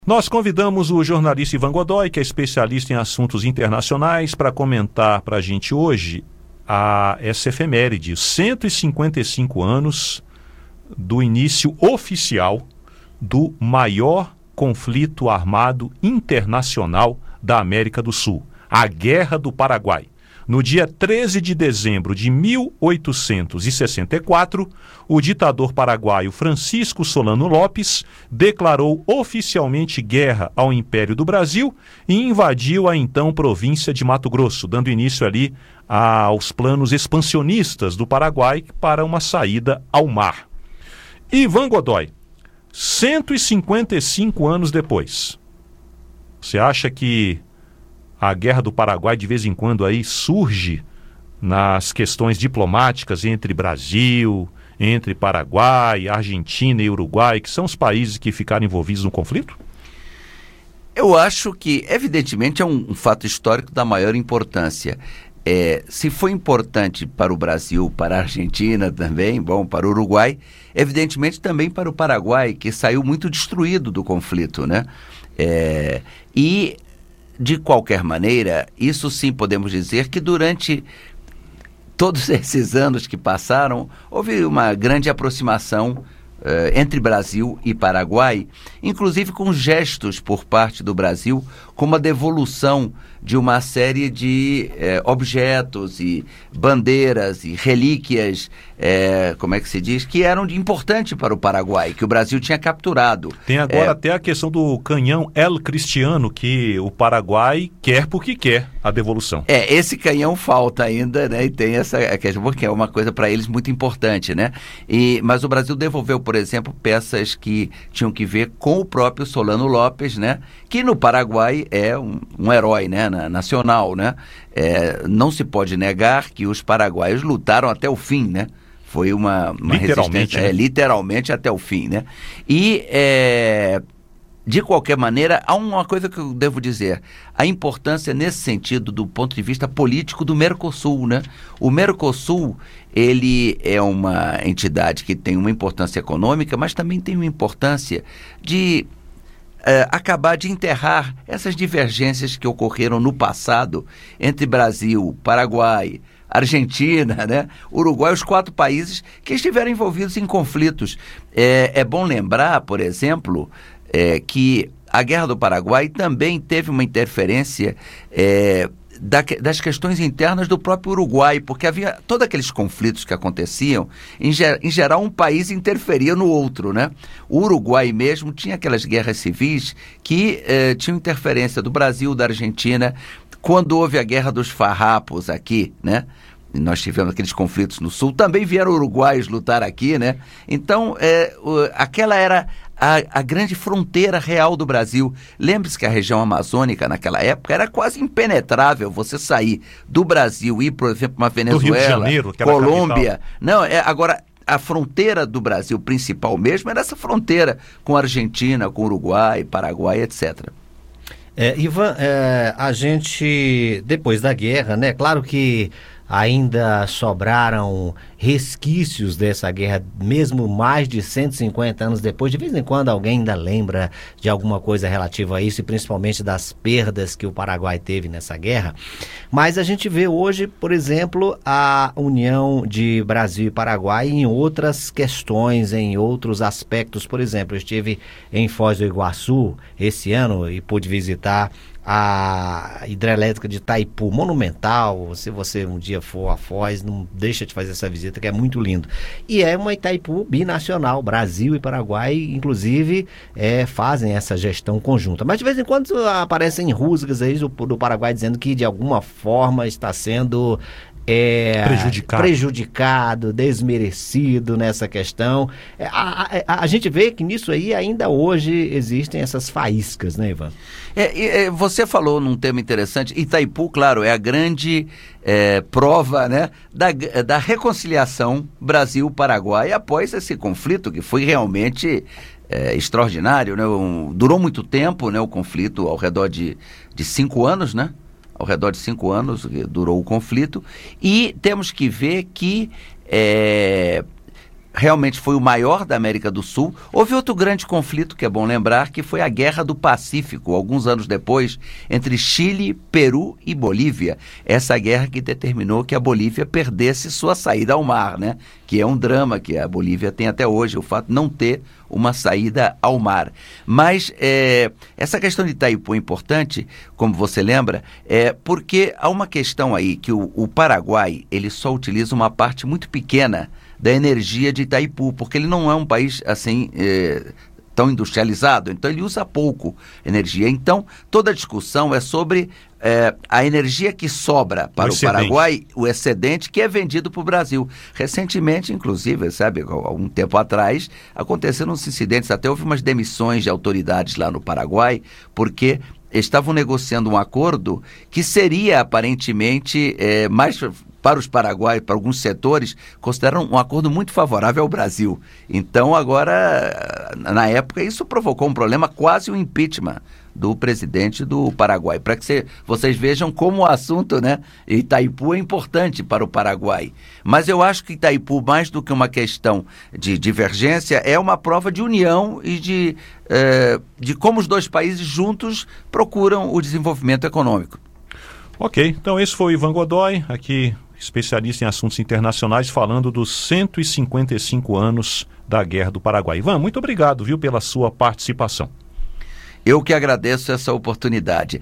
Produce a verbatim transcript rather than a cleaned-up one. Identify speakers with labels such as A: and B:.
A: Nós convidamos o jornalista Ivan Godoy, que é especialista em assuntos internacionais, para comentar para a gente hoje a, essa efeméride, cento e cinquenta e cinco anos do início oficial do maior conflito armado internacional da América do Sul, a Guerra do Paraguai. No dia treze de dezembro de mil oitocentos e sessenta e quatro, o ditador paraguaio Francisco Solano Lopes declarou oficialmente guerra ao Império do Brasil e invadiu a então província de Mato Grosso, dando início ali aos planos expansionistas do Paraguai para uma saída ao mar. Ivan Godoy, cento e cinquenta e cinco anos depois, você acha que a Guerra do Paraguai de vez em quando aí surge nas questões diplomáticas entre Brasil, entre Paraguai, Argentina e Uruguai, que são os países que ficaram envolvidos no conflito?
B: Eu acho que, evidentemente, é um, um fato histórico da maior importância. É, se foi importante para o Brasil, para a Argentina também, bom, para o Uruguai, evidentemente também para o Paraguai, que saiu muito destruído do conflito, né? É, e... De qualquer maneira, isso sim podemos dizer que durante todos esses anos que passaram, houve uma grande aproximação uh, entre Brasil e Paraguai, inclusive com gestos por parte do Brasil, como a devolução de uma série de eh, objetos e bandeiras e relíquias, eh, como é que se diz, que eram de importante para o Paraguai, que o Brasil tinha capturado.
A: Tem agora é, até a questão do canhão El Cristiano, que o Paraguai quer porque quer a devolução.
B: É, esse canhão falta ainda, né, e tem essa questão, porque é uma coisa para eles muito importante, né, e, mas o Brasil devolveu, por exemplo, peças que tinham que ver com o próprio Solano Lopes, né, que no Paraguai é um, um herói, né, na, nacional, né? É, não se pode negar que os paraguaios lutaram até o fim, né? Foi uma, uma
A: literalmente,
B: resistência,
A: né?
B: é, literalmente até o fim, né? E, é, de qualquer maneira, há uma coisa que eu devo dizer, a importância nesse sentido do ponto de vista político do Mercosul, né? O Mercosul, ele é uma entidade que tem uma importância econômica, mas também tem uma importância de Uh, acabar de enterrar essas divergências que ocorreram no passado entre Brasil, Paraguai, Argentina, né? Uruguai, os quatro países que estiveram envolvidos em conflitos. É, é bom lembrar, por exemplo, é, que a Guerra do Paraguai também teve uma interferência é, Da, das questões internas do próprio Uruguai, porque havia todos aqueles conflitos que aconteciam, em, ger, em geral um país interferia no outro, né? O Uruguai mesmo tinha aquelas guerras civis que eh, tinham interferência do Brasil, da Argentina. Quando houve a Guerra dos Farrapos aqui, né? Nós tivemos aqueles conflitos no sul, também vieram uruguaios lutar aqui, né? Então, é, o, aquela era a, a grande fronteira real do Brasil. Lembre-se que a região amazônica, naquela época, era quase impenetrável você sair do Brasil e ir, por exemplo, uma Venezuela,
A: do Rio de Janeiro, que era
B: Colômbia.
A: A capital.
B: Não, é, agora, a fronteira do Brasil principal mesmo era essa fronteira com a Argentina, com o Uruguai, Paraguai, etcétera.
C: É, Ivan, é, a gente, depois da guerra, né, claro que ainda sobraram resquícios dessa guerra, mesmo mais de cento e cinquenta anos depois. De vez em quando alguém ainda lembra de alguma coisa relativa a isso, e principalmente das perdas que o Paraguai teve nessa guerra. Mas a gente vê hoje, por exemplo, a união de Brasil e Paraguai em outras questões, em outros aspectos. Por exemplo, eu estive em Foz do Iguaçu esse ano e pude visitar a hidrelétrica de Itaipu, monumental. Se você um dia for a Foz, não deixa de fazer essa visita, que é muito lindo. E é uma Itaipu binacional, Brasil e Paraguai, inclusive, é, fazem essa gestão conjunta. Mas de vez em quando aparecem rusgas aí do, do Paraguai dizendo que de alguma forma está sendo É,
A: prejudicado.
C: prejudicado, desmerecido nessa questão. É, a, a, a gente vê que nisso aí ainda hoje existem essas faíscas, né, Ivan?
B: É, é, você falou num tema interessante. Itaipu, claro, é a grande é, prova, né, da, da reconciliação Brasil-Paraguai após esse conflito que foi realmente é, extraordinário, né? Um, durou muito tempo, né, o conflito, ao redor de, de cinco anos, né? Ao redor de cinco anos durou o conflito, e temos que ver que é, realmente foi o maior da América do Sul. Houve outro grande conflito, que é bom lembrar, que foi a Guerra do Pacífico, alguns anos depois, entre Chile, Peru e Bolívia. Essa guerra que determinou que a Bolívia perdesse sua saída ao mar, né? Que é um drama que a Bolívia tem até hoje, o fato de não ter uma saída ao mar. Mas é, essa questão de Itaipu é importante, como você lembra, é porque há uma questão aí que o, o Paraguai, ele só utiliza uma parte muito pequena da energia de Itaipu, porque ele não é um país assim é, tão industrializado, então ele usa pouco energia. Então, toda a discussão é sobre é, a energia que sobra para o, o Paraguai, o excedente que é vendido para o Brasil. Recentemente, inclusive, sabe, algum tempo atrás, aconteceram uns incidentes, até houve umas demissões de autoridades lá no Paraguai, porque estavam negociando um acordo que seria aparentemente é, mais para os paraguaios, para alguns setores, consideram um acordo muito favorável ao Brasil. Então, agora, na época, isso provocou um problema, quase um impeachment do presidente do Paraguai. Para que cê, vocês vejam como o assunto, né, Itaipu é importante para o Paraguai. Mas eu acho que Itaipu, mais do que uma questão de divergência, é uma prova de união e de, eh, de como os dois países juntos procuram o desenvolvimento econômico.
A: Ok, então esse foi o Ivan Godoy, aqui especialista em assuntos internacionais, falando dos cento e cinquenta e cinco anos da Guerra do Paraguai. Ivan, muito obrigado, viu, pela sua participação.
B: Eu que agradeço essa oportunidade.